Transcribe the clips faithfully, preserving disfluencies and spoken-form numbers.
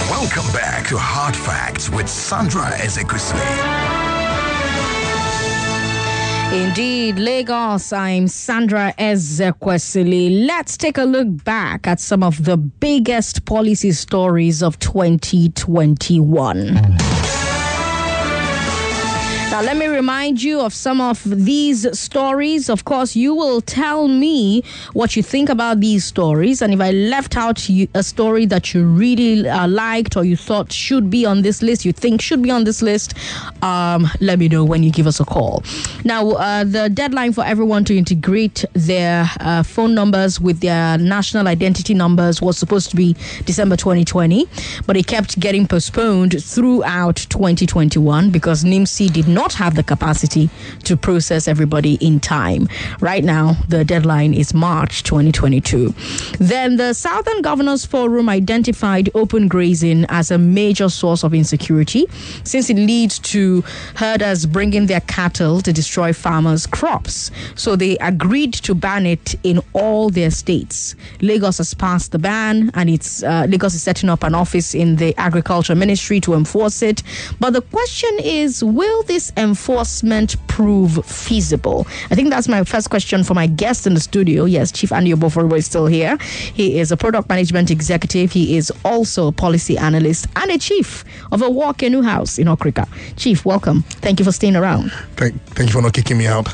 Welcome back to Hard Facts with Sandra Ezekwesili. Indeed, Lagos, I'm Sandra Ezekwesili. Let's take a look back at some of the biggest policy stories of twenty twenty-one. Now, let me remind you of some of these stories. Of course, you will tell me what you think about these stories. And if I left out a story that you really uh, liked or you thought should be on this list, you think should be on this list, um, let me know when you give us a call. Now, uh, the deadline for everyone to integrate their uh, phone numbers with their national identity numbers was supposed to be December twenty twenty, but it kept getting postponed throughout twenty twenty-one because NIMSI did not have the capacity to process everybody in time. Right now, the deadline is March twenty twenty-two. Then the Southern Governors Forum identified open grazing as a major source of insecurity since it leads to herders bringing their cattle to destroy farmers' crops. So they agreed to ban it in all their states. Lagos has passed the ban, and it's uh, Lagos is setting up an office in the Agriculture Ministry to enforce it. But the question is, will this enforcement prove feasible? I think that's my first question for my guest in the studio. Yes, Chief Andy Oboforibo is still here. He is a product management executive. He is also a policy analyst and a chief of a War Canoe House in Okrika. Chief, welcome. Thank you for staying around. Thank, thank you for not kicking me out.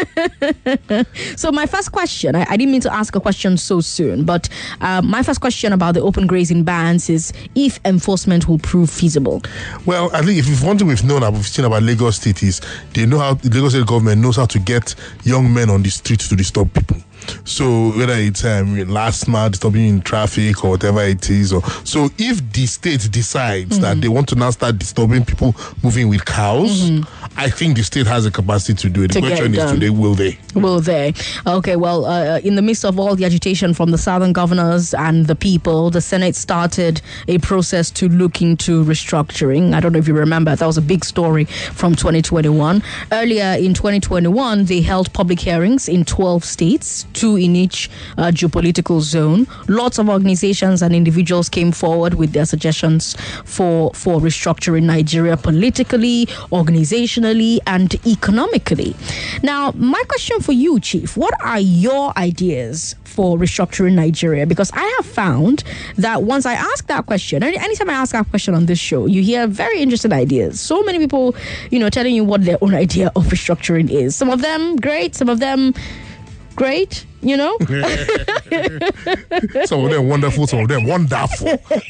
So my first question, I, I didn't mean to ask a question so soon, but uh, my first question about the open grazing bans is if enforcement will prove feasible. Well, I think if one thing we've known, we've seen about Lagos State is they know how the Lagos State government knows how to get young men on the streets to disturb people. So whether it's um, last mile disturbing in traffic or whatever it is, or so if the state decides mm-hmm. that they want to now start disturbing people moving with cows, mm-hmm. I think the state has the capacity to do it. The to question is, today, will they? Will they? Okay, well, uh, in the midst of all the agitation from the Southern governors and the people, the Senate started a process to look into restructuring. I don't know if you remember, that was a big story from twenty twenty-one. Earlier in twenty twenty-one, they held public hearings in twelve states, two in each uh, geopolitical zone. Lots of organizations and individuals came forward with their suggestions for, for restructuring Nigeria politically, organizationally, and economically. Now, my question for you, Chief, what are your ideas for restructuring Nigeria? Because I have found that once I ask that question, any, anytime I ask that question on this show, you hear very interesting ideas. So many people, you know, telling you what their own idea of restructuring is. Some of them great, some of them great, you know? Some of them wonderful, some of them wonderful.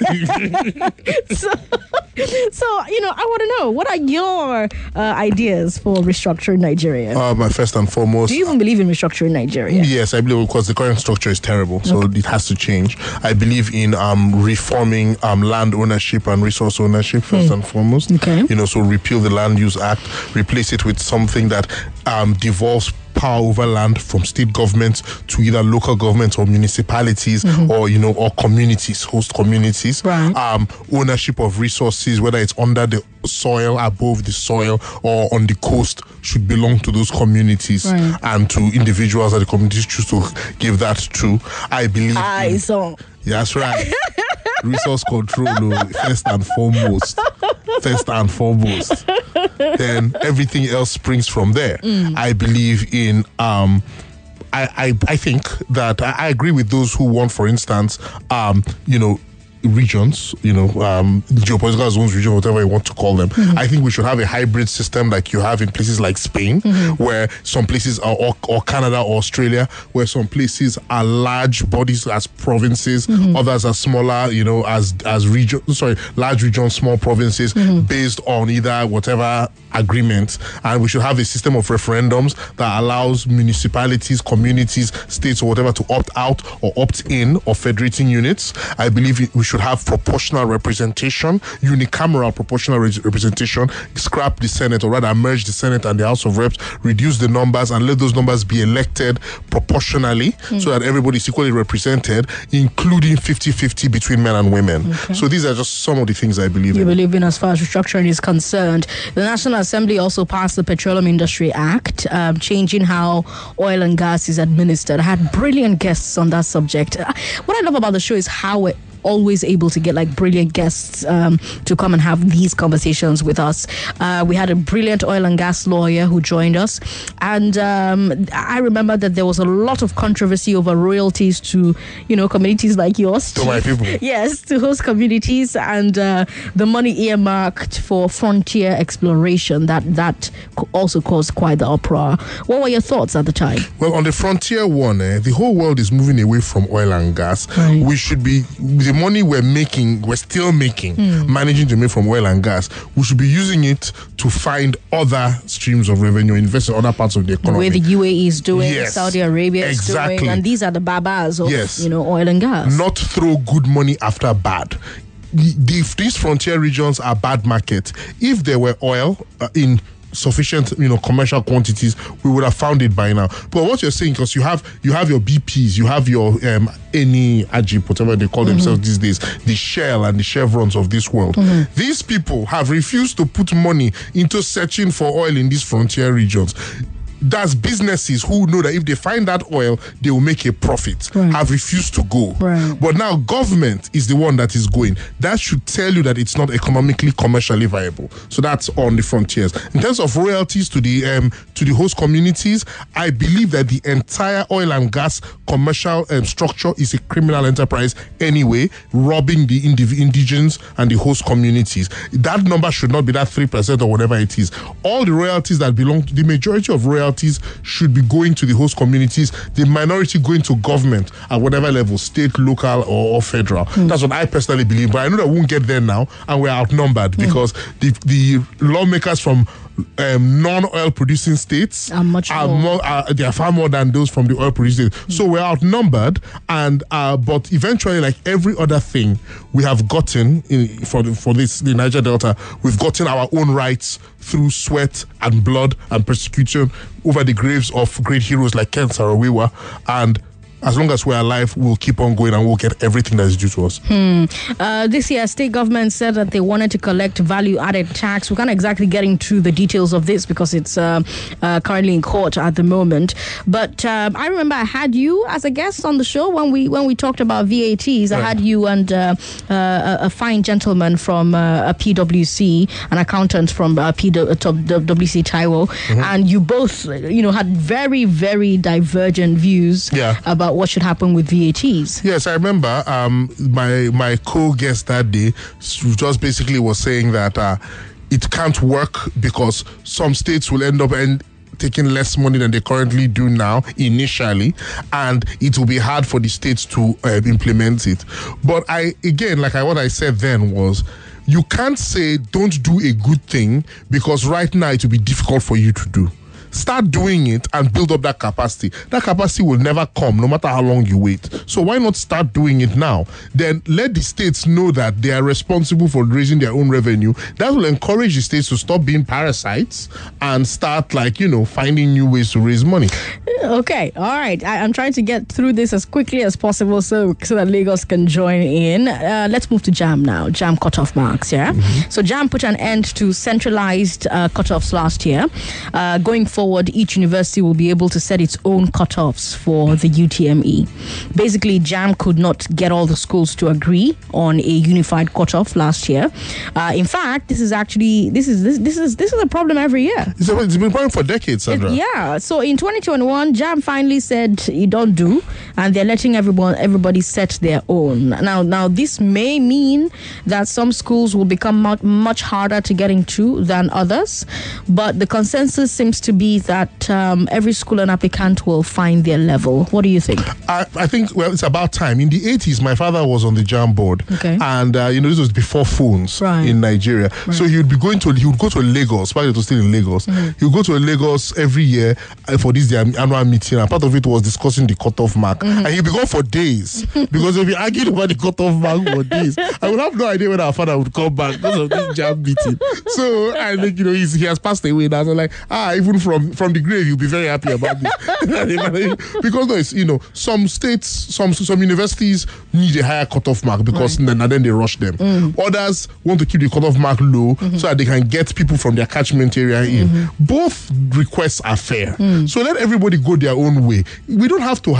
so, so, you know, I want to know, what are your uh, ideas for restructuring Nigeria? Uh, my first and foremost... Do you even believe in restructuring Nigeria? Yes, I believe, because the current structure is terrible, so okay. it has to change. I believe in um, reforming um, land ownership and resource ownership, first mm. and foremost. Okay. You know, so repeal the Land Use Act, replace it with something that um, devolves power over land from state governments to either local governments or municipalities mm-hmm. or, you know, or communities, host communities. Right. Um, ownership of resources, whether it's under the soil, above the soil, or on the coast, should belong to those communities right. and to individuals that the communities choose to give that to. I believe. I in, saw. Yeah, that's right. Resource control, no, first and foremost. First and foremost. Then everything else springs from there. Mm. I believe in um I, I I think that I, I agree with those who want, for instance, um, you know, regions, you know, um, geopolitical zones, region, whatever you want to call them. Mm-hmm. I think we should have a hybrid system like you have in places like Spain, mm-hmm. where some places are, or, or Canada or Australia, where some places are large bodies as provinces, mm-hmm. others are smaller, you know, as as region, sorry, large regions, small provinces, mm-hmm. based on either whatever agreement. And we should have a system of referendums that allows municipalities, communities, states, or whatever to opt out or opt in of federating units. I believe we should have proportional representation, unicameral proportional re- representation, scrap the Senate, or rather merge the Senate and the House of Reps, reduce the numbers and let those numbers be elected proportionally mm. so that everybody is equally represented, including fifty-fifty between men and women. Okay. So these are just some of the things I believe you in. You believe in as far as restructuring is concerned. The National Assembly also passed the Petroleum Industry Act, um, changing how oil and gas is administered. I had brilliant guests on that subject. What I love about the show is how it always able to get like brilliant guests um, to come and have these conversations with us. Uh, we had a brilliant oil and gas lawyer who joined us, and um, I remember that there was a lot of controversy over royalties to, you know, communities like yours. To my people. Yes, to host communities, and uh, the money earmarked for frontier exploration that that also caused quite the uproar. What were your thoughts at the time? Well, on the frontier one, eh, the whole world is moving away from oil and gas. Right. We should be, the money we're making, we're still making, mm. managing to make from oil and gas, we should be using it to find other streams of revenue, invest in other parts of the economy. The way the U A E is doing, yes, Saudi Arabia is exactly. doing, and these are the babas of, yes. you know, oil and gas. Not throw good money after bad. If these frontier regions are bad markets, if there were oil uh, in sufficient, you know, commercial quantities, we would have found it by now. But what you're saying, because you have you have your B Ps, you have your um, Eni, Ajip, whatever they call mm-hmm. themselves these days, the Shell and the Chevrons of this world. Mm-hmm. These people have refused to put money into searching for oil in these frontier regions. That's businesses who know that if they find that oil, they will make a profit, right. have refused to go. Right. But now government is the one that is going. That should tell you that it's not economically, commercially viable. So that's on the frontiers. In terms of royalties to the um, to the host communities, I believe that the entire oil and gas commercial um, structure is a criminal enterprise anyway, robbing the indiv- indigens and the host communities. That number should not be that three percent or whatever it is. All the royalties that belong to the majority of royalties should be going to the host communities, the minority going to government at whatever level, state, local, or, or federal. Mm. That's what I personally believe. But I know that we won't get there now, and we're outnumbered mm. because the the lawmakers from um, non-oil producing states are much are more. more are, they are far more than those from the oil producing states. Mm. So we're outnumbered, and uh, but eventually, like every other thing we have gotten in, for the, for this the Niger Delta, we've gotten our own rights through sweat and blood and persecution over the graves of great heroes like Ken Saro-Wiwa, and as long as we're alive, we'll keep on going and we'll get everything that is due to us. Hmm. Uh, this year, state government said that they wanted to collect value-added tax. We can't exactly get into the details of this because it's uh, uh, currently in court at the moment. But um, I remember I had you as a guest on the show when we when we talked about V A Ts. I right. had you and uh, uh, a fine gentleman from uh, a P W C, an accountant from uh, P W C Taiwo, mm-hmm. and you both, you know, had very, very divergent views yeah. about what should happen with V A Ts. Yes, I remember um, my my co-guest that day just basically was saying that uh, it can't work because some states will end up and taking less money than they currently do now initially, and it will be hard for the states to uh, implement it. But I again, like I, what I said then was, you can't say don't do a good thing because right now it will be difficult for you to do. Start doing it and build up that capacity. That capacity will never come, no matter how long you wait. So why not start doing it now? Then let the states know that they are responsible for raising their own revenue. That will encourage the states to stop being parasites and start, like, you know, finding new ways to raise money. Okay, all right. I, I'm trying to get through this as quickly as possible so so that Lagos can join in. Uh, let's move to JAMB now. JAMB cutoff marks, yeah? Mm-hmm. So JAMB put an end to centralized uh, cutoffs last year. Uh, going forward, Forward, each university will be able to set its own cutoffs for the U T M E. Basically, JAMB could not get all the schools to agree on a unified cutoff last year. Uh, in fact, this is actually this is this, this is this is a problem every year. It's, a, it's been going for decades, Sandra. It, yeah. So in twenty twenty-one, JAMB finally said you don't do, and they're letting everyone everybody set their own. Now, now this may mean that some schools will become much, much harder to get into than others, but the consensus seems to be that um, every school and applicant will find their level. What do you think? I, I think, well, it's about time. In the eighties, my father was on the JAMB board. Okay. And, uh, you know, this was before phones right. in Nigeria. Right. So he would be going to, he would go to Lagos, while it was still in Lagos. Mm-hmm. He would go to Lagos every year for this their annual meeting. And part of it was discussing the cutoff mark. Mm-hmm. And he'd be gone for days because they'd be arguing about the cutoff mark for days. I would have no idea when our father would come back because of this JAMB meeting. So I think, you know, he's, he has passed away now. So like, ah, even from from the grave, you'll be very happy about this. Because no, it's, you know, some states, some some universities need a higher cutoff mark because right. then, and then they rush them. Mm. Others want to keep the cutoff mark low mm-hmm. so that they can get people from their catchment area in. Mm-hmm. Both requests are fair. Mm. So let everybody go their own way. We don't have to have national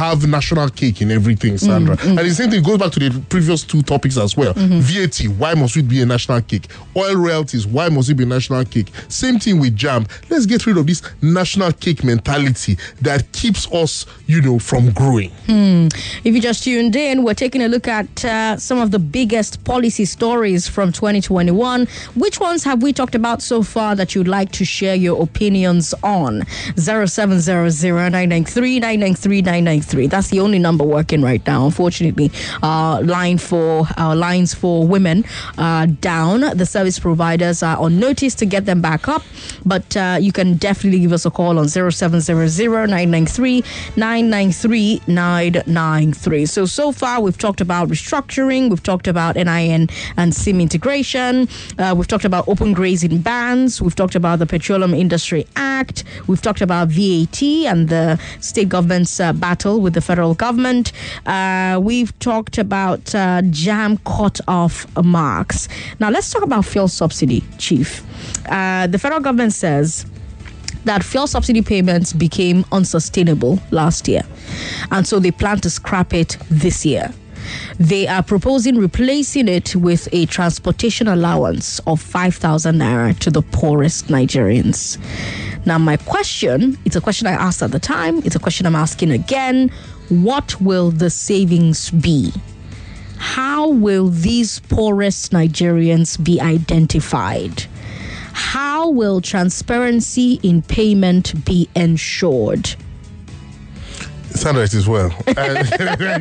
national cake in everything, Sandra. Mm-hmm. And the same thing goes back to the previous two topics as well. Mm-hmm. V A T, why must it be a national cake? Oil royalties, why must it be a national cake? Same thing with JAMB. Let's get rid of this national cake mentality that keeps us, you know, from growing. Hmm. If you just tuned in, we're taking a look at uh, some of the biggest policy stories from twenty twenty-one. Which ones have we talked about so far that you'd like to share your opinions on? zero seven zero zero nine nine three nine nine three nine nine three. That's the only number working right now. Unfortunately, uh, line for our uh, lines for women are down. The service providers are on notice to get them back up, but uh, you can definitely give us a call on zero seven zero zero nine nine three nine nine three nine nine three. So so far we've talked about restructuring, we've talked about N I N and SIM integration, uh, we've talked about open grazing bans, we've talked about the Petroleum Industry Act, we've talked about V A T and the state government's uh, battle with the federal government. Uh, we've talked about uh, JAMB cut-off marks. Now let's talk about fuel subsidy, Chief. Uh, the federal government says that fuel subsidy payments became unsustainable last year, and so they plan to scrap it this year. They are proposing replacing it with a transportation allowance of five thousand naira to the poorest Nigerians. Now, my question, it's a question I asked at the time, it's a question I'm asking again. What will the savings be? How will these poorest Nigerians be identified? How will transparency in payment be ensured? Sandra, it is well. because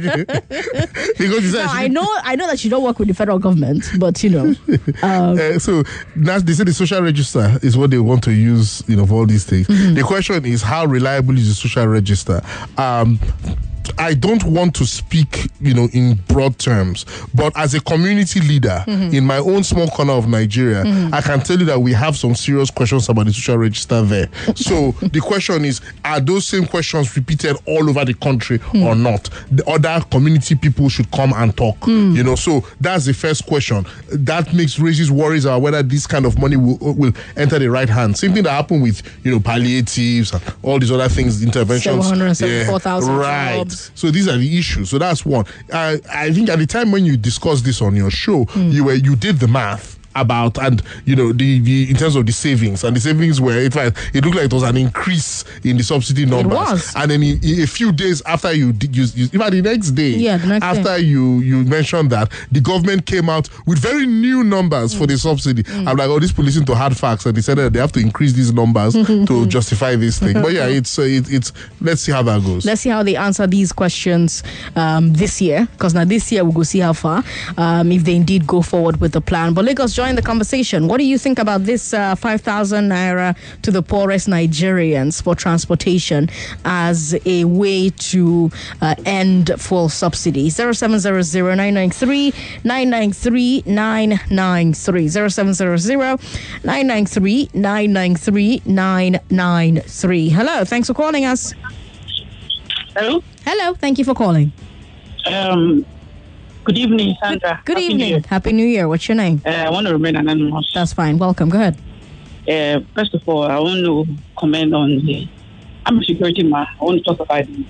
no, I know, I know that you don't work with the federal government, but you know. Um, uh, so now they say the social register is what they want to use, you know, for all these things. Mm-hmm. The question is, how reliable is the social register? Um, I don't want to speak, you know, in broad terms, but as a community leader mm-hmm. in my own small corner of Nigeria, mm-hmm. I can tell you that we have some serious questions about the social register there. So the question is, are those same questions repeated all over the country mm. or not? The other community people should come and talk, mm. you know. So that's the first question. That makes raises worries about whether this kind of money will, will enter the right hand. Same thing that happened with, you know, palliatives and all these other things, interventions. seven hundred seventy-four thousand yeah, right. jobs. So these are the issues. So that's one. Uh, I think at the time when you discussed this on your show, mm. you were you did the math about, and you know, the, the in terms of the savings, and the savings were, in fact, it looked like it was an increase in the subsidy numbers. It was. And then in, in a few days after you did, you, you, even the next day, yeah, the next after day. you you mentioned that, the government came out with very new numbers mm. for the subsidy. Mm. I'm like, oh, this policing to hard facts, and they said that they have to increase these numbers to justify this thing. But yeah, it's uh, it, it's let's see how that goes. Let's see how they answer these questions um, this year, because now this year we'll go see how far um, if they indeed go forward with the plan. But Lagos, join the conversation. What do you think about this uh, five thousand naira to the poorest Nigerians for transportation as a way to uh, end fuel subsidy? zero seven zero zero nine nine three nine nine three nine nine three. zero seven zero zero nine nine three nine nine three nine nine three. Hello, thanks for calling us. Hello. Hello, thank you for calling. Um, good evening, Sandra. Good, good Happy evening. New Happy New Year. What's your name? Uh, I want to remain anonymous. That's fine. Welcome. Go ahead. Uh, first of all, I want to comment on the. I'm a security man. I want to talk about the,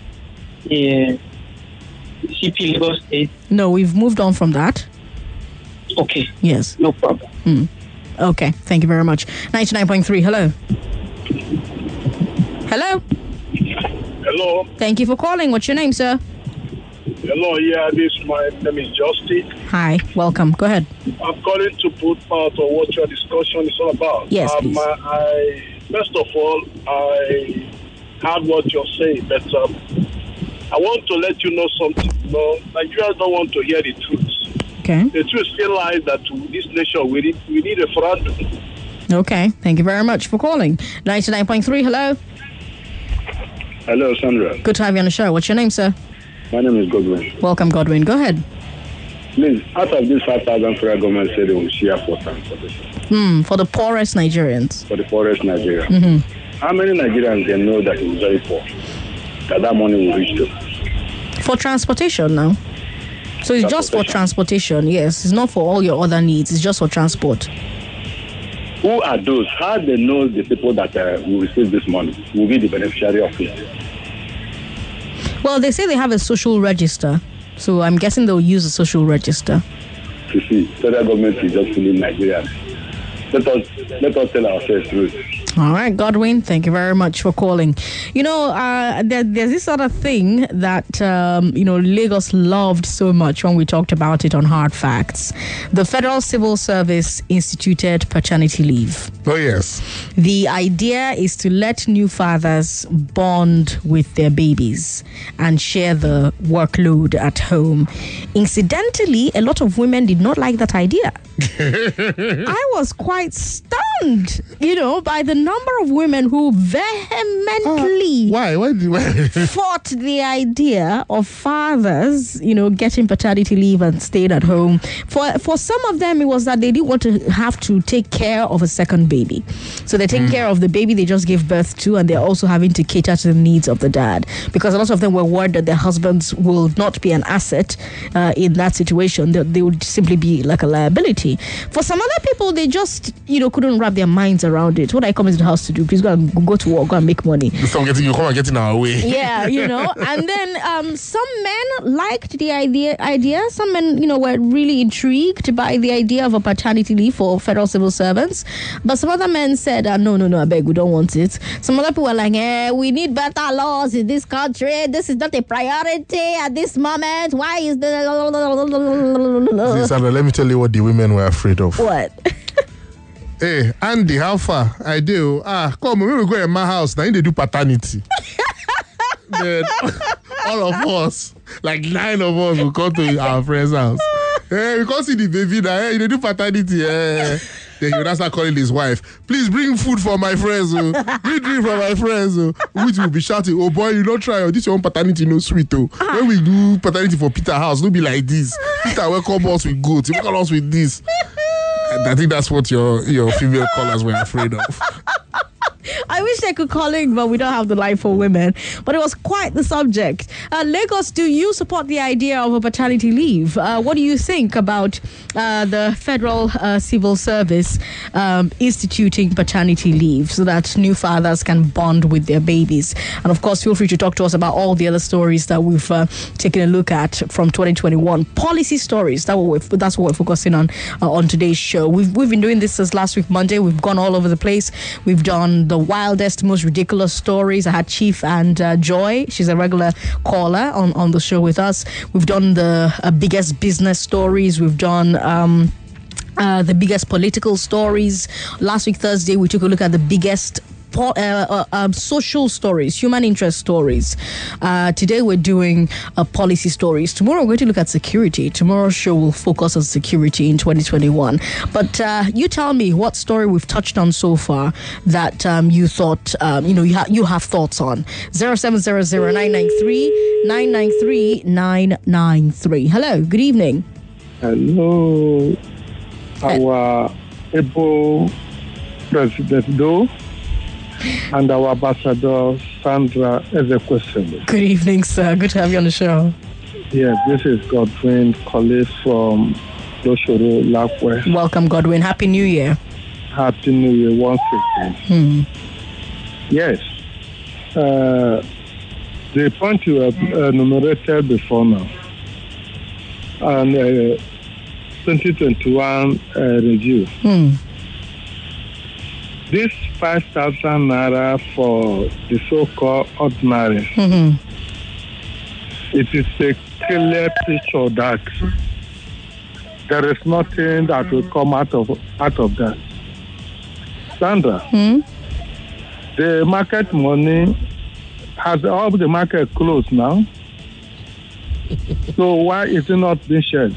the C P Lagos State. No, we've moved on from that. Okay. Yes. No problem. Mm. Okay. Thank you very much. ninety-nine point three. Hello. Hello. Hello. Thank you for calling. What's your name, sir? Hello, yeah, this my name is Justin. Hi, welcome. Go ahead. I'm calling to put part of what your discussion is all about. Yes, um, please. I, I, first of all, I heard what you're saying, but um, I want to let you know something. You know, Nigerians don't want to hear the truth. Okay. The truth still lies that this nation, we need, we need a referendum. Okay, thank you very much for calling. ninety-nine point three, hello. Hello, Sandra. Good to have you on the show. What's your name, sir? My name is Godwin. Welcome, Godwin. Go ahead. Please, out of this five thousand federal government said they will share for transportation. Hmm, for the poorest Nigerians. For the poorest Nigeria. Mm-hmm. How many Nigerians can know that it's very poor? That that money will reach them? For transportation now. So it's just for transportation, yes. It's not for all your other needs. It's just for transport. Who are those? How they know the people that uh, will receive this money, will be the beneficiary of it? Well, they say they have a social register, so I'm guessing they'll use a social register. You see, federal government is just fooling Nigerians. Let us let us tell ourselves truth. All right, Godwin, thank you very much for calling. You know, uh, there, there's this other thing that, um, you know, Lagos loved so much when we talked about it on Hard Facts. The Federal Civil Service instituted paternity leave. Oh, yes. The idea is to let new fathers bond with their babies and share the workload at home. Incidentally, a lot of women did not like that idea. I was quite stunned, you know, by the number of women who vehemently uh, why? Why, do, why? fought the idea of fathers, you know, getting paternity leave and staying at home. For for some of them, it was that they didn't want to have to take care of a second baby. So they're taking mm. care of the baby they just gave birth to, and they're also having to cater to the needs of the dad. Because a lot of them were worried that their husbands will not be an asset uh, in that situation. They, they would simply be like a liability. For some other people, they just, you know, couldn't wrap their minds around it. What I come into the house to do? Please go and go to work, go and make money. Stop getting, you come and get in our way. Yeah, you know. And then um, some men liked the idea. Idea. Some men, you know, were really intrigued by the idea of a paternity leave for federal civil servants. But some other men said, uh, no, no, no, I beg, we don't want it. Some other people were like, eh, we need better laws in this country. This is not a priority at this moment. Why is the... See, Sandra, let me tell you what the women were afraid of. What? Hey, Andy, how far? I do. Ah, come on, we will go in my house. Now they do paternity. Then all of us, like nine of us, will come to our friend's house. Hey, we can't see the baby now. Hey, they do paternity. Hey. Then he would start calling his wife. Please bring food for my friends. Oh. Bring drink for my friends. Oh. Which will be shouting, oh boy, you don't try. Oh. This your own paternity, no sweet. Oh. When we do paternity for Peter house, don't be like this. Peter welcome us with goats. Welcome us with this. And I think that's what your your female callers were afraid of. I wish they could call in, but we don't have the line for women. But it was quite the subject. Uh, Lagos, do you support the idea of a paternity leave? Uh, what do you think about uh, the Federal uh, Civil Service um, instituting paternity leave so that new fathers can bond with their babies? And of course, feel free to talk to us about all the other stories that we've uh, taken a look at from twenty twenty-one. Policy stories, that what we're, that's what we're focusing on uh, on today's show. We've, we've been doing this since last week, Monday. We've gone all over the place. We've done the wildest, most ridiculous stories. I had Chief and uh, Joy. She's a regular caller on, on the show with us. We've done the uh, biggest business stories. We've done um, uh, the biggest political stories. Last week, Thursday, we took a look at the biggest po- uh, uh, um, social stories, human interest stories. Uh, today, we're doing uh, policy stories. Tomorrow, we're going to look at security. Tomorrow's show will focus on security in twenty twenty-one. But uh, you tell me what story we've touched on so far that um, you thought, um, you know, you, ha- you have thoughts on. zero seven zero zero nine nine three nine nine three nine nine three. Hello, good evening. Hello, our able President Do and our Ambassador Sandra Ezekwesili. Good evening, sir. Good to have you on the show. Yes, this is Godwin calling from Loshoro, Lakwe. Welcome, Godwin. Happy New Year. Happy New Year once again. Hmm. Yes. Uh, the point you have enumerated before now, and uh, twenty twenty-one uh, review. Hmm. This five thousand naira for the so-called ordinary, Mm-hmm. it is a clear picture that there is nothing that will come out of out of that. Sandra, Hmm. the market money has all the market closed now. So why is it not being shared?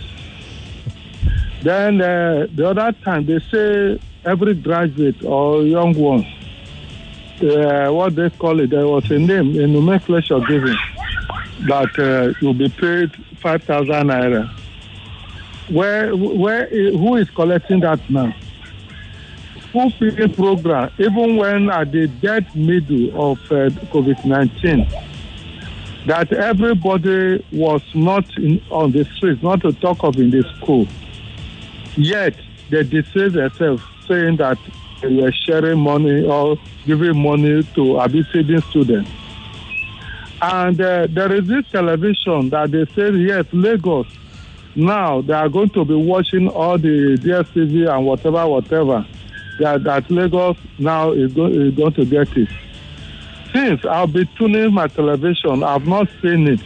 Then uh, the other time they say every graduate or young ones, uh, what they call it, there was a name, a nomenclature given that uh, you'll be paid five thousand naira. Where, where, who is collecting that now? Full feeding program, even when at the dead middle of uh, COVID nineteen, that everybody was not in, on the streets, not to talk of in the school. Yet they deceive themselves, saying that they were sharing money or giving money to abusing students. And uh, there is this television that they say, yes, Lagos. Now they are going to be watching all the D S T V and whatever, whatever. That, that Lagos now is, go, is going to get it. Since I'll be tuning my television, I've not seen it.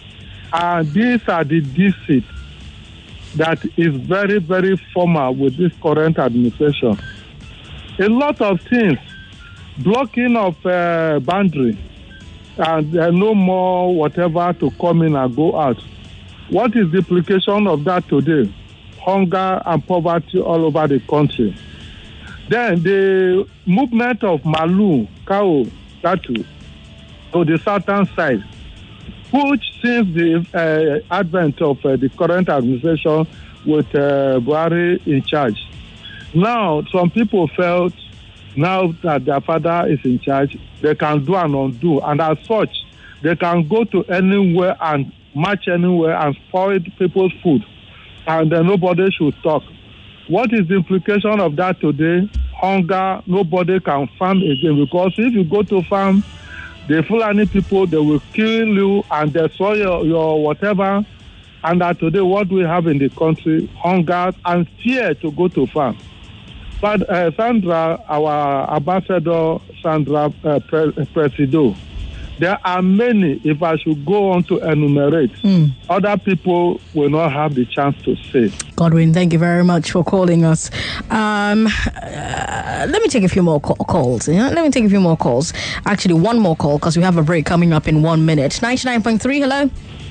And these are the deceits that is very, very formal with this current administration. A lot of things, blocking of uh, boundary, and uh, no more whatever to come in and go out. What is the implication of that today? Hunger and poverty all over the country. Then the movement of Malu, cow, cattle to the southern side, which since the uh, advent of uh, the current administration with uh, Buhari in charge, now some people felt now that their father is in charge, they can do and undo, and as such, they can go to anywhere and march anywhere and spoil people's food, and then nobody should talk. What is the implication of that today? Hunger, nobody can farm again, because if you go to farm, the Fulani people, they will kill you and destroy your, your whatever. And that today, what we have in the country, hunger and fear to go to farm. But uh, Sandra, our ambassador, Sandra uh, Pre- Presido, there are many, if I should go on to enumerate, mm. other people will not have the chance to say. Godwin, thank you very much for calling us. Um, uh, let me take a few more call- calls. Yeah? Let me take a few more calls. Actually, one more call, because we have a break coming up in one minute. ninety-nine point three, hello?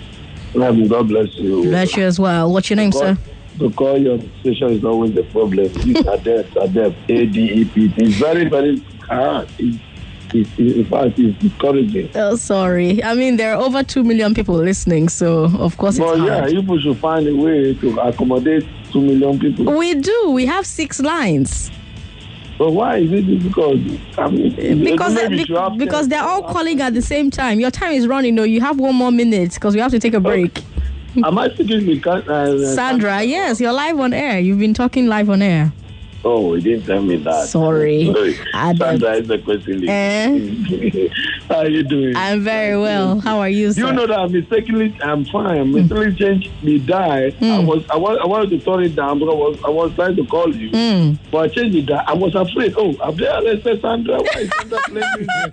God bless you. Bless you as well. What's your name, God, sir? To call your station is always the problem. It's adept, adept, A D E P. It's very, very hard. It's, it's, in fact, it's discouraging. Oh, sorry. I mean, there are over two million people listening, so of course it's well, hard. yeah, people should find a way to accommodate two million people. We do. We have six lines. But why is it difficult? I mean, because be, because they're all calling at the same time. Your time is running, though. You have one more minute because we have to take a break. Okay. Am I speaking with uh, Sandra? Yes, you're live on air. You've been talking live on air. Oh, he didn't tell me that. Sorry. Sorry. Sandra is the question. Eh? How are you doing? I'm very well. How are you, sir? You know that I mistakenly, I'm fine. I mistakenly changed the die. Mm. I was, I was, I wanted to turn it down because I was, I was trying to call you. Mm. But I changed the die. I was afraid. Oh, I'm there. Let's say Sandra. Why is Sandra playing music?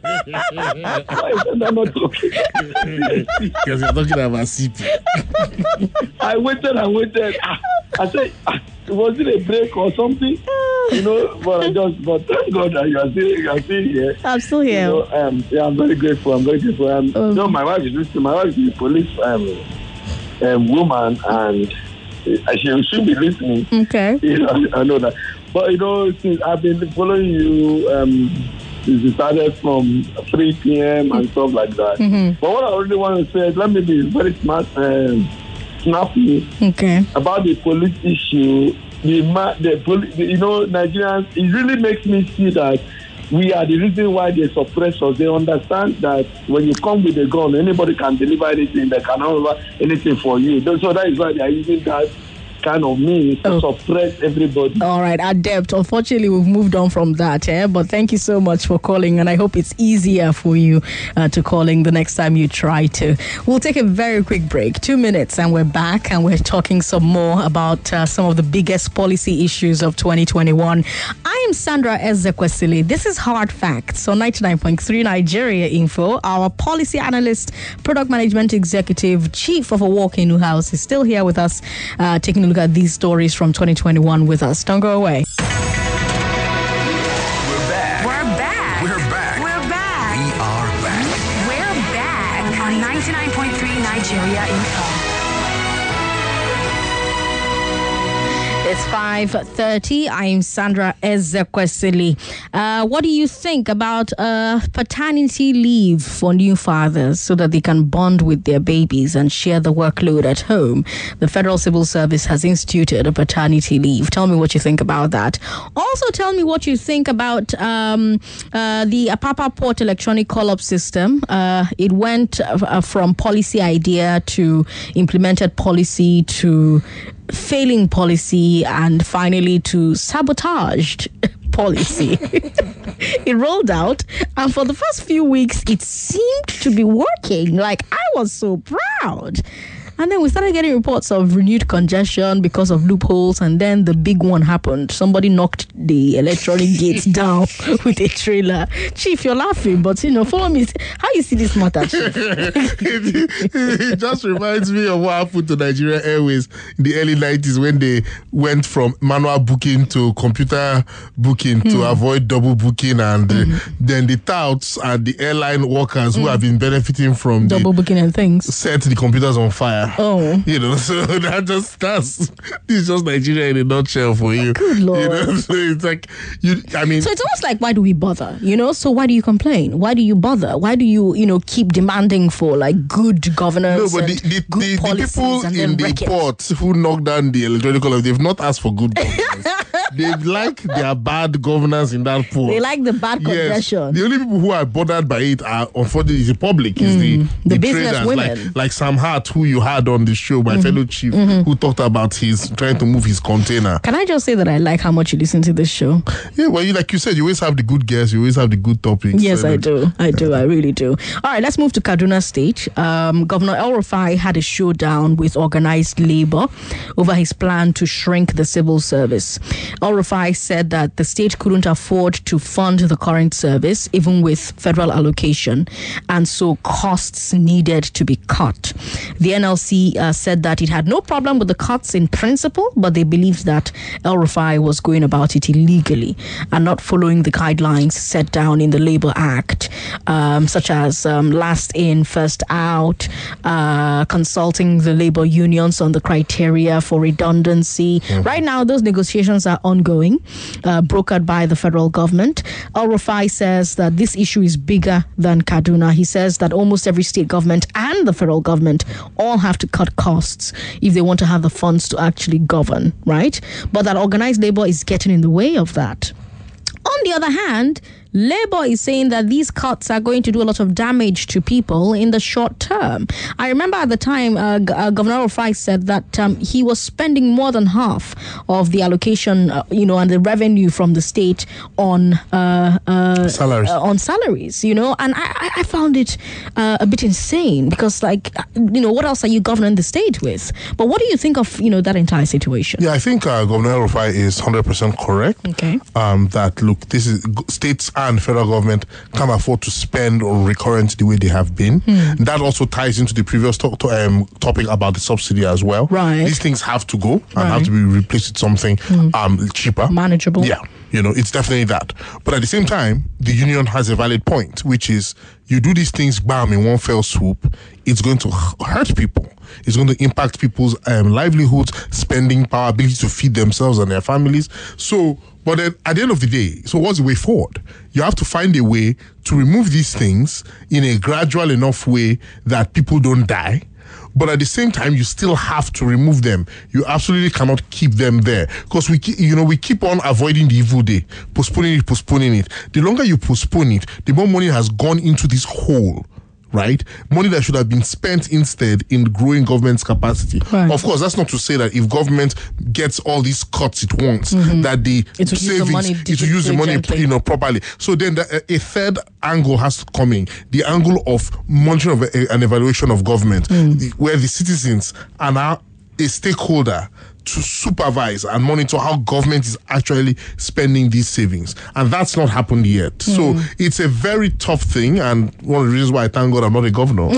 Why is Sandra not talking? Because you're talking about C P. I waited and waited. I said, was it a break or something? You know, but I just, but thank God that you are still, you are still here. I'm still here. You know, um, yeah, I'm very grateful. I'm very grateful. Um, um, you know, my wife is listening. My wife is a police um, um, woman, and she should be listening. Okay. You know, I know that. But you know, since I've been following you, um, it started from three p.m. and stuff like that. Mm-hmm. But what I really want to say is, let me be very smart and snappy. Okay. About the police issue. The, the, the you know, Nigerians, it really makes me see that we are the reason why they suppress us. They understand that when you come with a gun, anybody can deliver anything. They cannot deliver anything for you. So that is why they are using that kind of means to oh. suppress everybody. All right, adept. Unfortunately, we've moved on from that. Eh? But thank you so much for calling, and I hope it's easier for you uh, to calling the next time you try to. We'll take a very quick break, two minutes, and we're back, and we're talking some more about uh, some of the biggest policy issues of twenty twenty-one. I am Sandra Ezekwesili. This is Hard Facts on ninety-nine point three Nigeria Info. Our policy analyst, product management executive, chief of a walk-in house is still here with us, uh, taking a look at these stories from twenty twenty-one with us. Don't go away. We're back. We're back. We're back. We're back. We are back. We're back on ninety-nine point three Nigeria Info. It's five thirty. I'm Sandra Ezekwesili. Uh, what do you think about uh, paternity leave for new fathers so that they can bond with their babies and share the workload at home? The Federal Civil Service has instituted a paternity leave. Tell me what you think about that. Also, tell me what you think about um, uh, the Apapa Port electronic call-up system. Uh, it went uh, from policy idea to implemented policy to failing policy and finally to sabotaged policy. It rolled out, and for the first few weeks, it seemed to be working. Like, I was so proud. And then we started getting reports of renewed congestion because of loopholes. And then the big one happened. Somebody knocked the electronic gates down with a trailer. Chief, you're laughing, but, you know, follow me. How you see this matter, Chief? It just reminds me of what happened to Nigeria Airways in the early nineties when they went from manual booking to computer booking hmm. to avoid double booking. And mm. uh, then the touts and the airline workers mm. who have been benefiting from double the, booking and things set the computers on fire. Oh, you know, so that just that's this is just Nigeria in a nutshell for you. Good Lord. You know, so it's like you. I mean, so it's almost like, why do we bother? You know, so why do you complain? Why do you bother? Why do you, you know, keep demanding for like good governance? No, but the, the, good the, the people in the port who knocked down the electronic law, they've not asked for good governance. They like their bad governance in that port. They like the bad congestion. Yes. The only people who are bothered by it are, unfortunately, the public. Is mm, the, the, the business traders, women. Like, like Sam Hart, who you had on the show, my mm-hmm. fellow chief, mm-hmm. who talked about his trying to move his container. Can I just say that I like how much you listen to this show? Yeah, well, you, like you said, you always have the good guests, you always have the good topics. Yes, I do. I do. I really do. All right, let's move to Kaduna State. Um, Governor El-Rufai had a showdown with organized labor over his plan to shrink the civil service. El-Rufai said that the state couldn't afford to fund the current service, even with federal allocation, and so costs needed to be cut. The N L C uh, said that it had no problem with the cuts in principle, but they believed that El-Rufai was going about it illegally and not following the guidelines set down in the Labour Act, um, such as um, last in, first out, uh, consulting the labour unions on the criteria for redundancy. Mm-hmm. Right now, those negotiations are ongoing, uh, brokered by the federal government. El-Rufai says that this issue is bigger than Kaduna. He says that almost every state government and the federal government all have to cut costs if they want to have the funds to actually govern, right? But that organized labor is getting in the way of that. On the other hand, Labour is saying that these cuts are going to do a lot of damage to people in the short term. I remember at the time, uh, G- uh, Governor El-Rufai said that um, he was spending more than half of the allocation, uh, you know, and the revenue from the state on uh, uh, salaries. Uh, on salaries, you know, and I, I found it uh, a bit insane because, like, you know, what else are you governing the state with? But what do you think of, you know, that entire situation? Yeah, I think uh, Governor El-Rufai is one hundred percent correct. Okay. Um, that look, this is states and federal government can't afford to spend on recurrent the way they have been. Mm. That also ties into the previous to- to, um, topic about the subsidy as well. Right. These things have to go and right. have to be replaced with something mm. um, cheaper. Manageable. Yeah. You know, it's definitely that. But at the same time, the union has a valid point, which is you do these things, bam, in one fell swoop, it's going to hurt people. It's going to impact people's um, livelihoods, spending power, ability to feed themselves and their families. So, but then at the end of the day, so what's the way forward? You have to find a way to remove these things in a gradual enough way that people don't die. But at the same time, you still have to remove them. You absolutely cannot keep them there because we, you know, we keep on avoiding the evil day, postponing it, postponing it. The longer you postpone it, the more money has gone into this hole. Right? Money that should have been spent instead in growing government's capacity. Right. Of course, that's not to say that if government gets all these cuts it wants, mm-hmm. that the it will savings, use the money, it will use the money gently. you know, properly. So then the, a third angle has to come in, the angle of monitoring of a, an evaluation of government, mm. the, where the citizens are now a stakeholder to supervise and monitor how government is actually spending these savings. And that's not happened yet. Mm. So it's a very tough thing, and one of the reasons why I thank God I'm not a governor.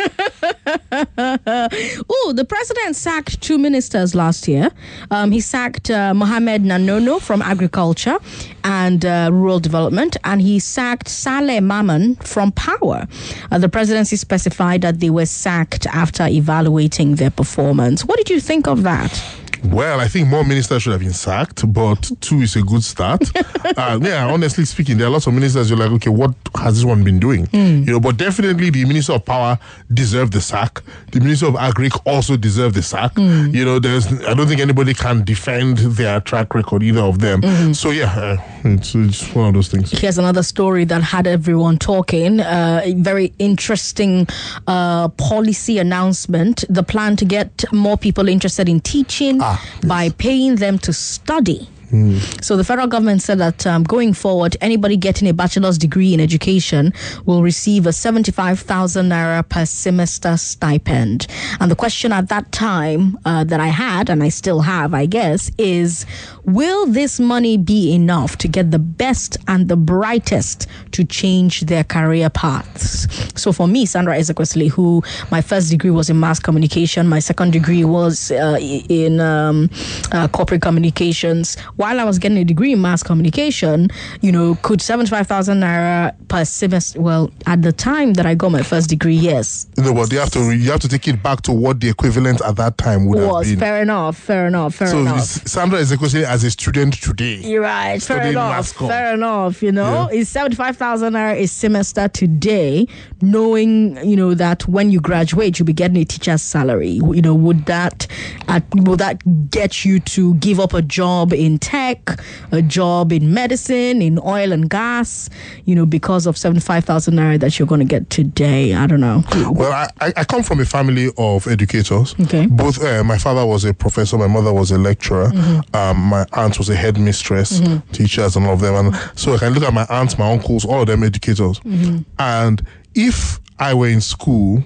Oh, the president sacked two ministers last year. Um, he sacked uh, Mohamed Nanono from Agriculture and uh, Rural Development, and he sacked Saleh Maman from Power. Uh, the presidency specified that they were sacked after evaluating their performance. What did you think of that? Well, I think more ministers should have been sacked, but two is a good start. uh, yeah, honestly speaking, there are lots of ministers you're like, okay, what has this one been doing? Mm. You know, but definitely the Minister of Power deserved the sack. The Minister of Agric also deserved the sack. Mm. You know, there's, I don't think anybody can defend their track record, either of them. Mm. So yeah, uh, it's, it's one of those things. Here's another story that had everyone talking. Uh, a very interesting uh, policy announcement. The plan to get more people interested in teaching. Ah. Yes. By paying them to study. Mm. So the federal government said that um, going forward, anybody getting a bachelor's degree in education will receive a seventy-five thousand naira per semester stipend. And the question at that time uh, that I had, and I still have, I guess, is will this money be enough to get the best and the brightest to change their career paths? So for me, Sandra Ezekwesili, who my first degree was in mass communication, my second degree was uh, in um, uh, corporate communications. While I was getting a degree in mass communication, you know, could seventy-five thousand naira per semester, well, at the time that I got my first degree, yes. No, but you have to you have to take it back to what the equivalent at that time would was, have been. Fair enough, fair enough, fair so enough. So Sandra Ezekwesili as a student today. You're right, fair enough, fair enough, you know. Yeah. It's seventy-five thousand naira a semester today, knowing, you know, that when you graduate, you'll be getting a teacher's salary. You know, would that, uh, would that get you to give up a job in tech, a job in medicine, in oil and gas, you know, because of seventy-five thousand naira that you're going to get today? I don't know. Well, I, I come from a family of educators. Okay. Both, uh, my father was a professor, my mother was a lecturer, mm-hmm. um, my aunt was a headmistress, mm-hmm. teachers and all of them. And so I can look at my aunts, my uncles, all of them educators. Mm-hmm. And if I were in school,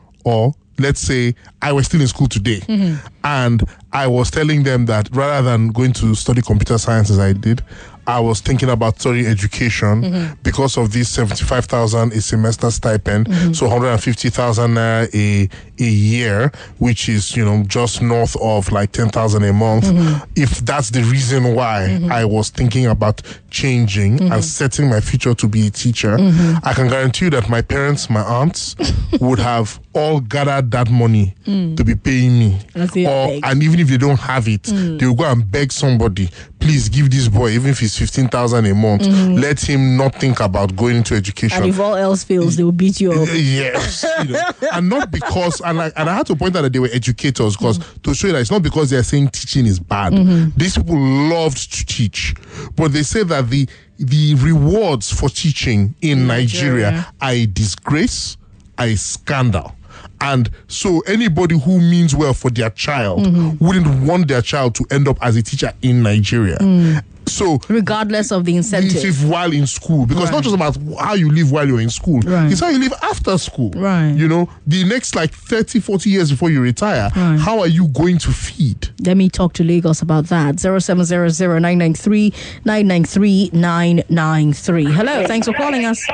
or let's say I was still in school today, mm-hmm. and I was telling them that rather than going to study computer science as I did, I was thinking about studying education mm-hmm. because of this seventy-five thousand a semester stipend, mm-hmm. so one hundred fifty thousand a a year, which is, you know, just north of like ten thousand a month. Mm-hmm. If that's the reason why mm-hmm. I was thinking about changing mm-hmm. and setting my future to be a teacher, mm-hmm. I can guarantee you that my parents, my aunts, would have all gathered that money mm. to be paying me. Or, and even if they don't have it, mm. they will go and beg somebody, please give this boy, even if it's fifteen thousand a month, mm-hmm. let him not think about going into education. And if all else fails, they will beat you up. Yes. You know, and not because, and I, and I had to point out that they were educators, because mm. to show you that it's not because they're saying teaching is bad. Mm-hmm. These people loved to teach, but they say that the the rewards for teaching in Nigeria, Nigeria are a disgrace, are a scandal. And so anybody who means well for their child mm-hmm. wouldn't want their child to end up as a teacher in Nigeria. Mm. So regardless of the incentive while in school, because right. it's not just about how you live while you're in school, right. it's how you live after school. Right. You know, the next like thirty, forty years before you retire, right. how are you going to feed? Let me talk to Lagos about that. zero seven zero zero nine nine three nine nine three nine nine three. Hello, thanks for calling us.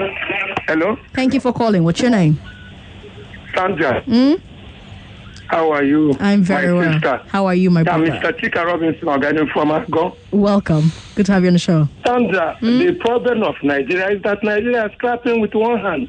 Hello. Thank you for calling. What's your name? Sandra. Mm? How are you? I'm very my well. Sister? How are you, my brother? I'm Mister Chika Robinson, organic from Go. Welcome. Good to have you on the show. Sandra, mm? the problem of Nigeria is that Nigeria is clapping with one hand.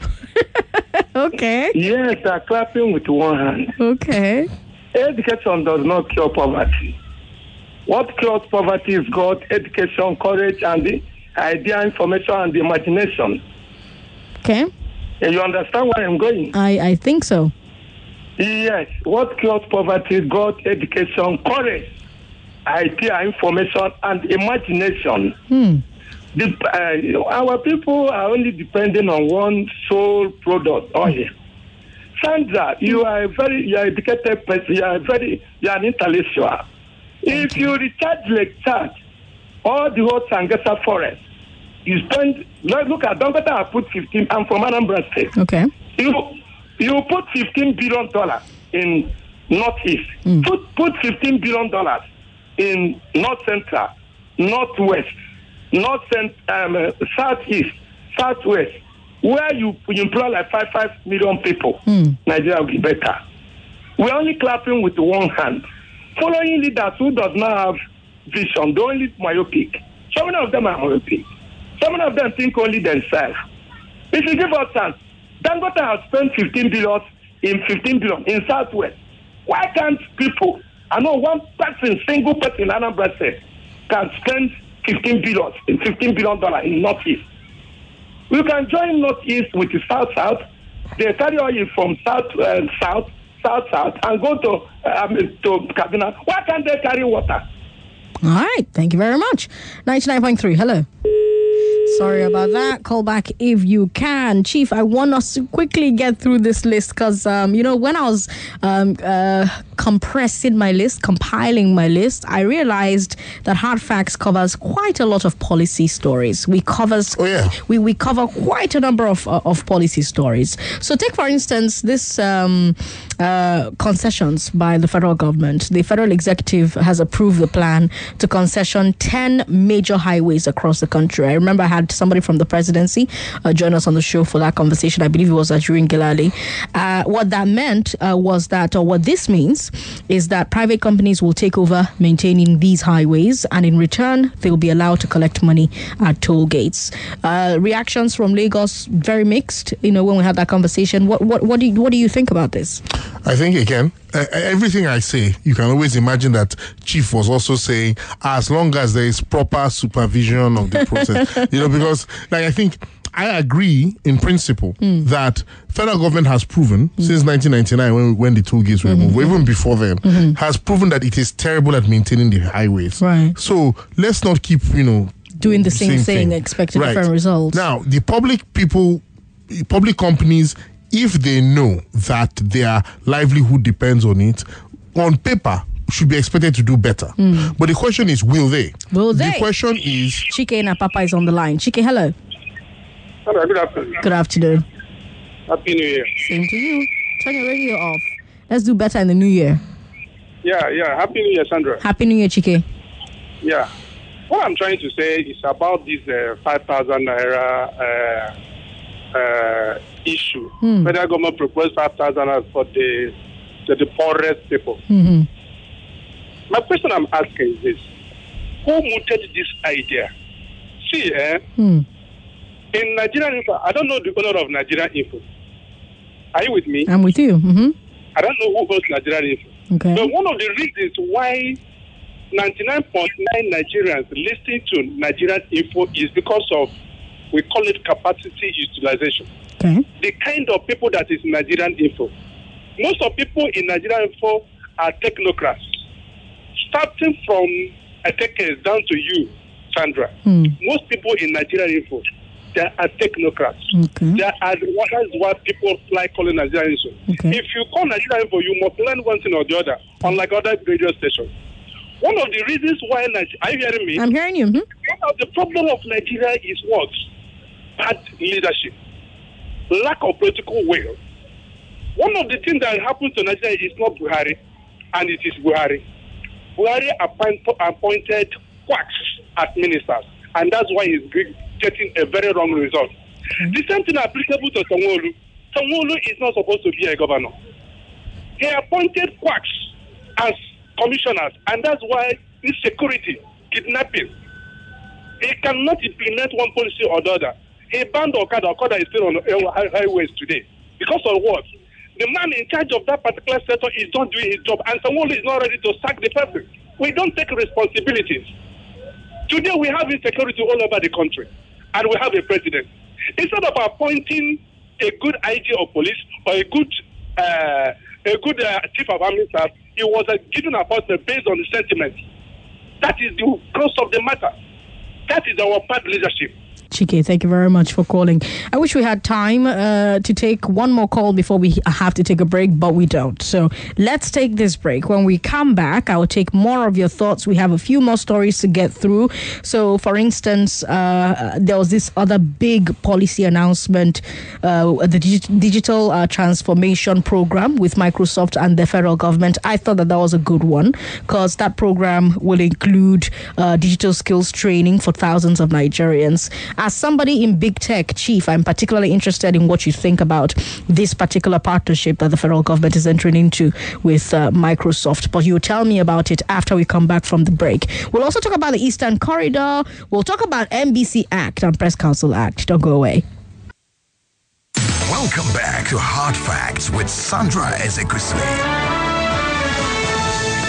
Okay. Yes, they're clapping with one hand. Okay. Education does not cure poverty. What cures poverty is God, education, courage, and the idea, information, and the imagination. Okay. And you understand where I'm going? I, I think so. Yes. What cures poverty is God, education, courage, idea, information, and imagination. Hmm. The, uh, our people are only depending on one sole product, oil. Sandra, you are a very you are educated person. You are a very you are an intellectual. If you recharge Lake Chad or the whole Sangesa forest, you spend. Look at Dangote. I put fifteen. I'm from Anambra State. Okay. You you put fifteen billion dollars in northeast. Mm. Put put fifteen billion dollars in north central, northwest, north cent, um, uh, southeast, southwest, where you, you employ like five five million people. Mm. Nigeria will be better. We're only clapping with one hand. Following leaders who does not have vision, they're only myopic. So many of them are myopic. So many of them think only themselves. If you give us chance, Dangote has spent fifteen billion in fifteen billion in Southwest. Why can't people, I know one person, single person in Anambra State can spend fifteen billion in fifteen billion dollars in Northeast. We can join Northeast with the South South. They carry oil from South uh, South, South South, and go to um, to Kaduna. Why can't they carry water? All right, thank you very much. ninety-nine point three, hello. Sorry about that. Call back if you can. Chief, I want us to quickly get through this list because, um, you know, when I was um, uh, compressing my list, compiling my list, I realized that Hard Facts covers quite a lot of policy stories. We covers, oh, yeah. we, we cover quite a number of, uh, of policy stories. So take, for instance, this um, uh, concessions by the federal government. The federal executive has approved the plan to concession ten major highways across the country. I remember I had somebody from the presidency uh, join us on the show for that conversation. I believe it was Ajurin Gilali. Uh, what that meant uh, was that, or what this means, is that private companies will take over maintaining these highways, and in return, they will be allowed to collect money at toll gates. Uh, reactions from Lagos very mixed. You know, when we had that conversation, what what what do you, what do you think about this? I think again, uh, everything I say, you can always imagine that Chief was also saying, as long as there is proper supervision of the process, you know, because like I think I agree in principle mm. that federal government has proven mm. since nineteen ninety-nine when when the toll gates were mm-hmm. removed, even before then, mm-hmm. has proven that it is terrible at maintaining the highways. Right. So let's not keep, you know, doing the same, same thing, thing, expecting right. different results. Now, the public people, public companies, if they know that their livelihood depends on it, on paper, should be expected to do better. Mm. But the question is, will they? Will they? The question is... Chike na Papa is on the line. Chike, hello. Hello, good afternoon. Good afternoon. Happy New Year. Same to you. Turn your radio off. Let's do better in the new year. Yeah, yeah. Happy New Year, Sandra. Happy New Year, Chike. Yeah. What I'm trying to say is about this uh, five thousand naira uh, uh, issue. Hmm. Federal government proposed five thousand naira for the, the, the poorest people. Mm-hmm. My question I'm asking is this. Who mooted this idea? See, eh? Hmm. In Nigerian Info, I don't know the owner of Nigerian Info. Are you with me? I'm with you. Mm-hmm. I don't know who owns Nigerian Info. Okay. But one of the reasons why ninety-nine point nine Nigerians listening to Nigerian Info is because of, we call it capacity utilization. Okay. The kind of people that is Nigerian Info. Most of people in Nigerian Info are technocrats. Starting from Atekes down to you, Sandra. Hmm. Most people in Nigerian Info, they are technocrats. Okay. They are, that's why people like calling Nigerian Info. Okay. If you call Nigerian Info, you must learn one thing or the other, unlike other radio stations. One of the reasons why Nigeria, are you hearing me? I'm hearing you. Mm-hmm. One of the problem of Nigeria is what? Bad leadership, lack of political will. One of the things that happens to Nigeria is not Buhari, and it is Buhari. Buhari appoint, appointed quacks as ministers, and that's why he's getting a very wrong result. Mm-hmm. The same thing applicable to Sanwo-Olu. Sanwo-Olu is not supposed to be a governor. He appointed quacks as commissioners, and that's why insecurity, kidnapping. He cannot implement one policy or the other. He banned Okada. Okada is still on the highways today. Because of what? The man in charge of that particular sector is not doing his job, and Sanwo-Olu is not ready to sack the person. We don't take responsibilities. Today we have insecurity all over the country, and we have a president. Instead of appointing a good I G of police or a good uh, a good uh, chief of army staff, he was uh, given an appointment based on the sentiment. That is the crux of the matter. That is our bad leadership. Chike, thank you very much for calling. I wish we had time uh, to take one more call before we have to take a break, but we don't. So let's take this break. When we come back, I will take more of your thoughts. We have a few more stories to get through. So, for instance, uh, there was this other big policy announcement, uh, the dig- digital uh, transformation program with Microsoft and the federal government. I thought that that was a good one because that program will include uh, digital skills training for thousands of Nigerians. As somebody in big tech, Chief, I'm particularly interested in what you think about this particular partnership that the federal government is entering into with uh, Microsoft. But you'll tell me about it after we come back from the break. We'll also talk about the Eastern Corridor. We'll talk about M B C Act and Press Council Act. Don't go away. Welcome back to Hard Facts with Sandra Ezekwesili.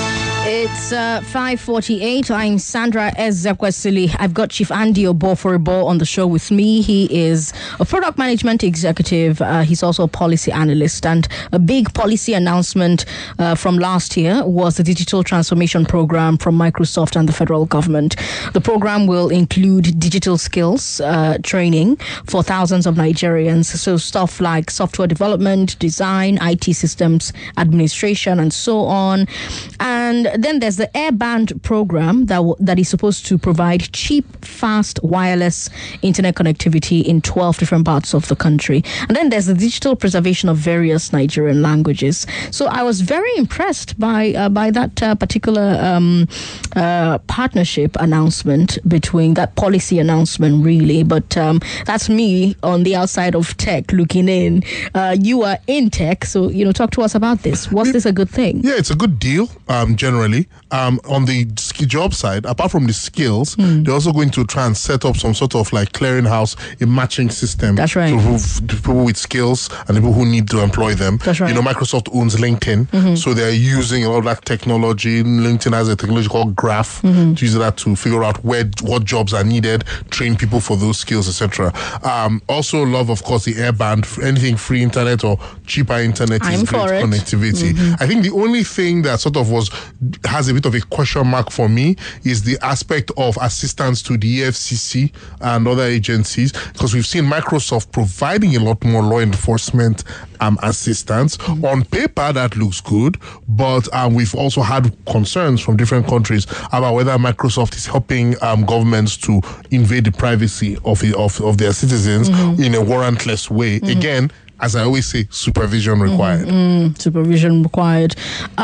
It's uh, five forty-eight. I'm Sandra Ezekwesili. I've got Chief Andy Oboforibo on the show with me. He is a product management executive. Uh, he's also a policy analyst. And a big policy announcement uh, from last year was the digital transformation program from Microsoft and the federal government. The program will include digital skills uh, training for thousands of Nigerians. So stuff like software development, design, I T systems, administration, and so on. And then there's the Airband program that w- that is supposed to provide cheap, fast, wireless internet connectivity in twelve different parts of the country. And then there's the digital preservation of various Nigerian languages. So I was very impressed by uh, by that uh, particular um, uh, partnership announcement between that policy announcement, really. But um, that's me on the outside of tech looking in. Uh, you are in tech, so you know, talk to us about this. Was this a good thing? Yeah, it's a good deal. Um, generally, um, on the job side, apart from the skills, mm. they're also going to try and set up some sort of like clearinghouse, a matching system. That's right. To move people with skills and people who need to employ them. That's right. You know, Microsoft owns LinkedIn, mm-hmm. so they're using a lot of that technology. LinkedIn has a technology called Graph mm-hmm. to use that to figure out where what jobs are needed, train people for those skills, et cetera. Um, also, love of course the Airband. Anything free internet or cheaper internet I'm is great for it. connectivity. Mm-hmm. I think the only thing that sort of was has a bit of a question mark for me is the aspect of assistance to the E F C C and other agencies, because we've seen Microsoft providing a lot more law enforcement um, assistance. Mm-hmm. On paper, that looks good, but um, we've also had concerns from different countries about whether Microsoft is helping um, governments to invade the privacy of of, of their citizens mm-hmm. in a warrantless way. Mm-hmm. Again, as I always say, supervision required. Mm-hmm. Supervision required.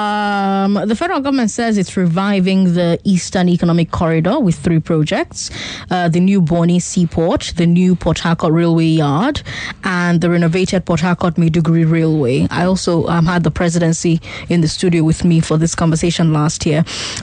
Um, the federal government says it's reviving the Eastern Economic Corridor with three projects. Uh, the new Bonny Seaport, the new Port Harcourt Railway Yard, and the renovated Port Harcourt-Maiduguri Railway. I also um, had the presidency in the studio with me for this conversation last year.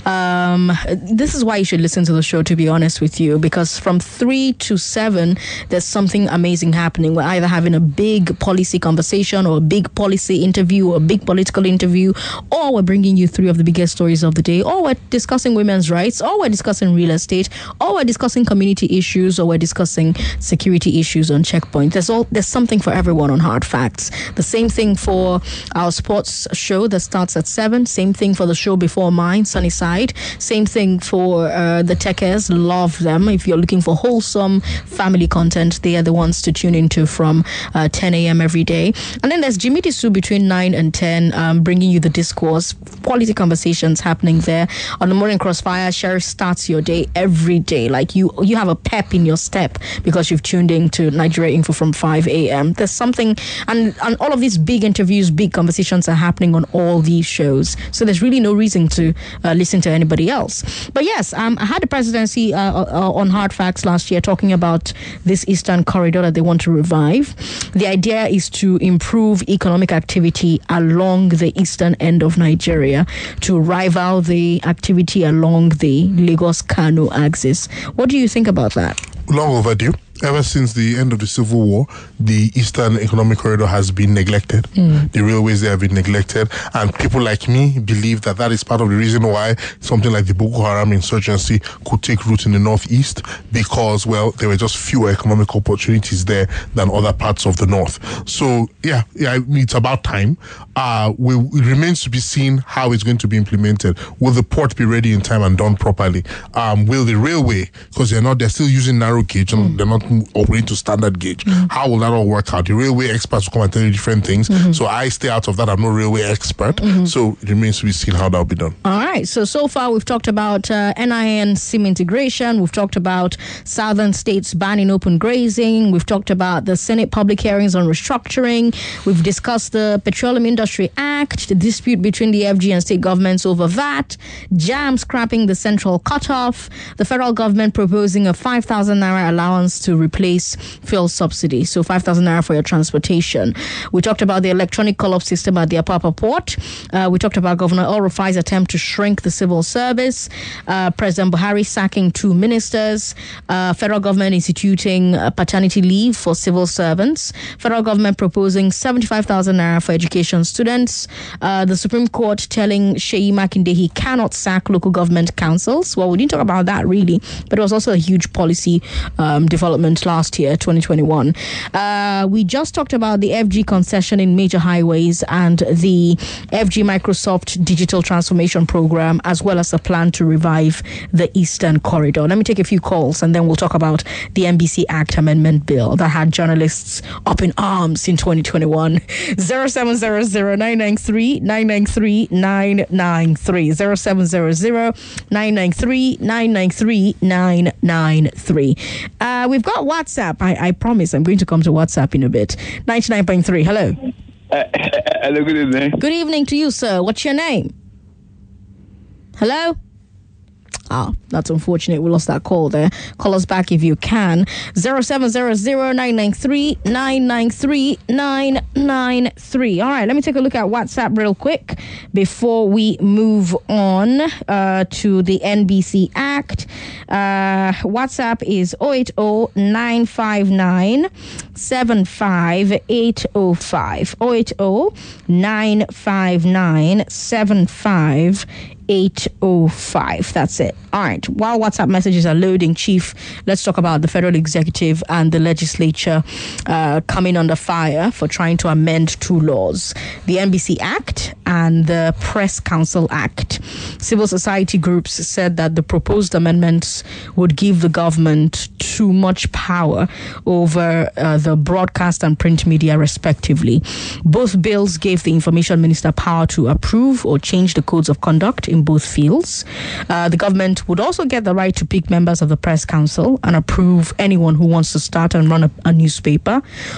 Um, this is why you should listen to the show, to be honest with you, because from three to seven, there's something amazing happening. We're either having a big policy conversation or a big policy interview or a big political interview, or we're bringing you three of the biggest stories of the day, or we're discussing women's rights, or we're discussing real estate, or we're discussing community issues, or we're discussing security issues on Checkpoint. There's all there's something for everyone on Hard Facts. The same thing for our sports show that starts at seven, same thing for the show before mine, Sunnyside, same thing for uh, the techers. Love them. If you're looking for wholesome family content, they are the ones to tune into from uh, ten a.m. every day. And then there's Jimmy Disu between nine and ten, um, bringing you the discourse, quality conversations happening there. On the Morning Crossfire, Sheriff starts your day every day. Like you you have a pep in your step because you've tuned in to Nigeria Info from five a.m. There's something, and, and all of these big interviews, big conversations are happening on all these shows. So there's really no reason to uh, listen to anybody else. But yes, um, I had the presidency uh, uh, on Hard Facts last year talking about this Eastern Corridor that they want to revive. The idea is to improve economic activity along the eastern end of Nigeria to rival the activity along the Lagos-Kano axis. What do you think about that? Long overdue. Ever since the end of the Civil War, the Eastern Economic Corridor has been neglected. Mm. The railways there have been neglected. And people like me believe that that is part of the reason why something like the Boko Haram insurgency could take root in the Northeast, because, well, there were just fewer economic opportunities there than other parts of the North. So, yeah, yeah it's about time. Uh, we, it remains to be seen how it's going to be implemented. Will the port be ready in time and done properly? Um, will the railway, because they're not, they're still using narrow gauge and mm. they're not operating to standard gauge. Mm-hmm. How will that all work out? The railway experts will come and tell you different things. Mm-hmm. So I stay out of that. I'm no railway expert. Mm-hmm. So it remains to be seen how that will be done. All right. So, so far we've talked about uh, N I N SIM integration. We've talked about southern states banning open grazing. We've talked about the Senate public hearings on restructuring. We've discussed the Petroleum Industry Act, the dispute between the F G and state governments over V A T, JAM scrapping the central cutoff, the federal government proposing a five thousand naira allowance to to replace fuel subsidy. So five thousand naira for your transportation. We talked about the electronic call-up system at the Apapa Port. Uh, we talked about Governor El Rufai's attempt to shrink the civil service. Uh, President Buhari sacking two ministers. Uh, federal government instituting uh, paternity leave for civil servants. Federal government proposing seventy-five thousand naira for education students. Uh, the Supreme Court telling Sheyi Makinde he cannot sack local government councils. Well, we didn't talk about that really, but it was also a huge policy um, development last year, twenty twenty-one. Uh, we just talked about the F G concession in major highways and the F G Microsoft Digital Transformation Program, as well as a plan to revive the Eastern Corridor. Let me take a few calls and then we'll talk about the N B C Act Amendment Bill that had journalists up in arms in twenty twenty-one. zero seven zero zero nine nine three nine nine three nine nine three. zero seven zero zero nine nine three nine nine three nine nine three. Uh, we've got WhatsApp. I, I promise I'm going to come to WhatsApp in a bit. ninety-nine point three. Hello. Uh, hello, good evening. Good evening to you, sir. What's your name? Hello? Ah, that's unfortunate. We lost that call there. Call us back if you can. zero seven zero zero nine nine three nine nine three nine nine three. All right, let me take a look at WhatsApp real quick before we move on uh, to the N B C Act. Uh, WhatsApp is zero eight zero nine five nine seven five eight zero five. zero eight zero nine five nine seven five eight oh five. That's it. All right. While WhatsApp messages are loading, Chief, let's talk about the federal executive and the legislature uh, coming under fire for trying to amend two laws, the N B C Act and the Press Council Act. Civil society groups said that the proposed amendments would give the government too much power over uh, the broadcast and print media, respectively. Both bills gave the information minister power to approve or change the codes of conduct in both fields. Uh, the government would also get the right to pick members of the Press Council and approve anyone who wants to start and run a, a newspaper.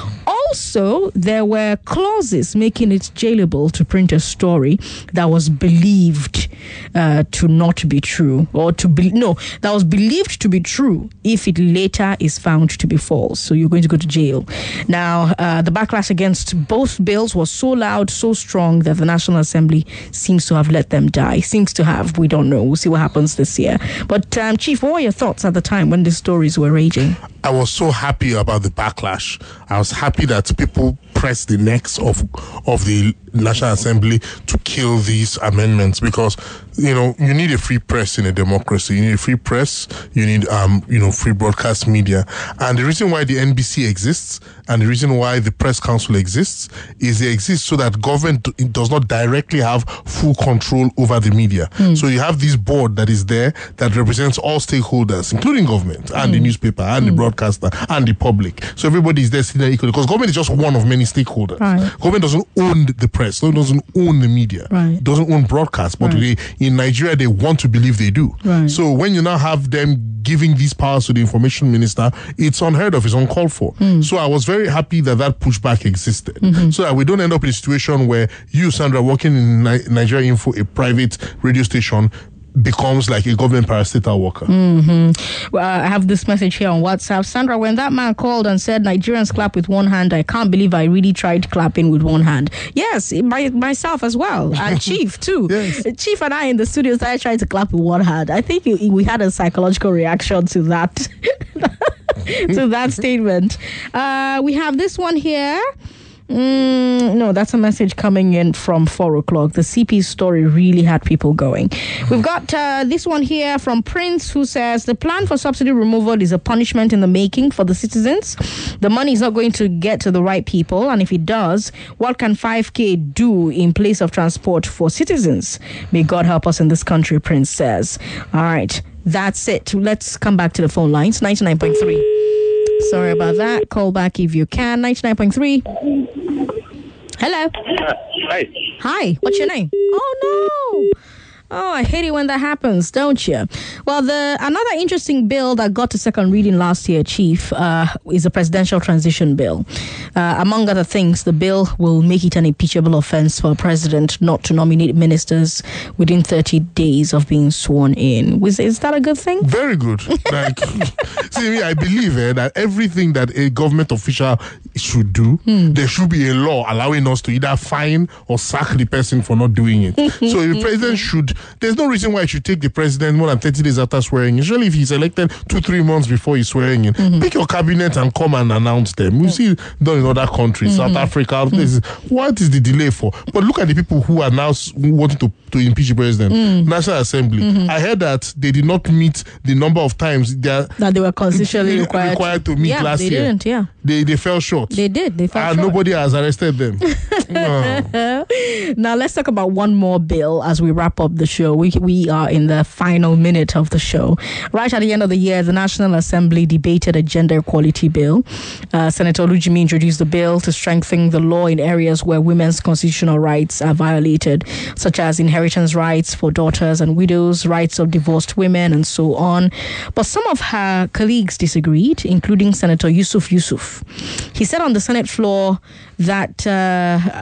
Also, there were clauses making it jailable to print a story that was believed uh, to not be true, or to be no, that was believed to be true if it later is found to be false. So you're going to go to jail. Now, uh, the backlash against both bills was so loud, so strong that the National Assembly seems to have let them die. Seems to have. We don't know. We'll see what happens this year. But um, Chief, what were your thoughts at the time when these stories were raging? I was so happy about the backlash. I was happy that people pressed the necks of of the National Assembly to kill these amendments, because you know you need a free press in a democracy. You need a free press. You need um you know free broadcast media. And the reason why the N B C exists and the reason why the Press Council exists is they exist so that government does not directly have full control over the media. Mm. So you have this board that is there that represents all stakeholders, including government and mm. the newspaper and mm. the broadcaster and the public. So everybody is there sitting there equally, because government is just one of many stakeholders. Right. Government doesn't own the press. Government doesn't own the media. Right. Doesn't own broadcast. But right. they, in Nigeria, they want to believe they do. Right. So when you now have them giving these powers to the information minister, it's unheard of. It's uncalled for. Mm. So I was very happy that that pushback existed, mm-hmm. so that we don't end up in a situation where you, Sandra, working in Ni- Nigeria Info, a private radio station, becomes like a government parastatal worker. Mm-hmm. Well, I have this message here on WhatsApp. Sandra, when that man called and said Nigerians clap with one hand, I can't believe I really tried clapping with one hand. Yes, my, myself as well. And Chief too. Yes. Chief and I in the studio started trying to clap with one hand. I think we, we had a psychological reaction to that. to that statement. Uh, we have this one here. Mm, no, that's a message coming in from four o'clock. The C P story really had people going. We've got uh, this one here from Prince, who says the plan for subsidy removal is a punishment in the making for the citizens. The money is not going to get to the right people, and if it does, what can five K do in place of transport for citizens? May God help us in this country, Prince says. All right, that's it. Let's come back to the phone lines. ninety-nine point three. Sorry about that. Call back if you can. ninety-nine point three. Hello. Uh, hi. Hi. What's your name? Oh, no. Oh, I hate it when that happens, don't you? Well, the another interesting bill that got to second reading last year, Chief, uh, is a presidential transition bill. Uh, among other things, the bill will make it an impeachable offense for a president not to nominate ministers within thirty days of being sworn in. Is, is that a good thing? Very good. Like, see, me, I believe eh, that everything that a government official should do, hmm. there should be a law allowing us to either fine or sack the person for not doing it. So the president should, there's no reason why he should take the president more than thirty days after swearing in. Usually if he's elected two, three months before he's swearing in, mm-hmm. pick your cabinet and come and announce them. You see done in other countries, mm-hmm. South Africa, mm-hmm. places. What is the delay for? But look at the people who are now wanting to, to impeach the president. Mm. National Assembly. Mm-hmm. I heard that they did not meet the number of times they are, that they were constitutionally required, required to meet yeah, last they year. Didn't, yeah. They they fell short. They did. They fell and short. And nobody has arrested them. No. Now let's talk about one more bill as we wrap up the show. We we are in the final minute of the show. Right at the end of the year, the National Assembly debated a gender equality bill. Uh, Senator Olujimi introduced the bill to strengthen the law in areas where women's constitutional rights are violated, such as inheritance rights for daughters and widows, rights of divorced women, and so on. But some of her colleagues disagreed, including Senator Yusuf Yusuf. He said on the Senate floor that uh,